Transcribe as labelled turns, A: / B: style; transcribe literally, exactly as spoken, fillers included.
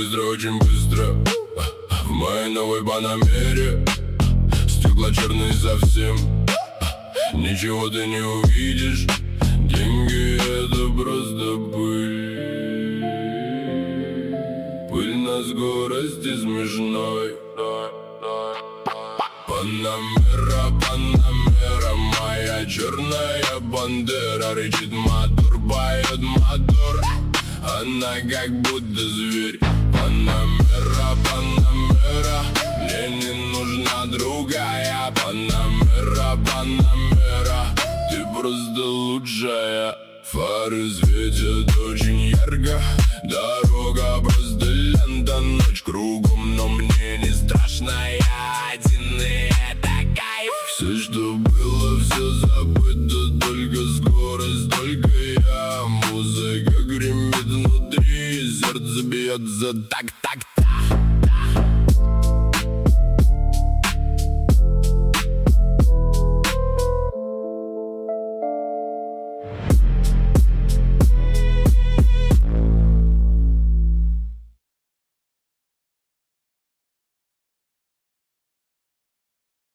A: быстро, очень быстро. В моей новой панамере стекла черные совсем. Ничего ты не увидишь. Деньги — это просто пыль. Пыль на скорости смешной. Панамера, Панамера, моя черная бандера. Рычит мотор, поет мотор, она как будто зверь. Панамера, Панамера, мне не нужна другая. Панамера, Панамера, ты просто лучшая. Фары светят очень ярко, дорога просто лента, ночь кругом, но мне не страшно, я один, и это кайф. Все, что было, все забыто, только скорость, только я. Музыка гремит внутри, сердце бьется так, так,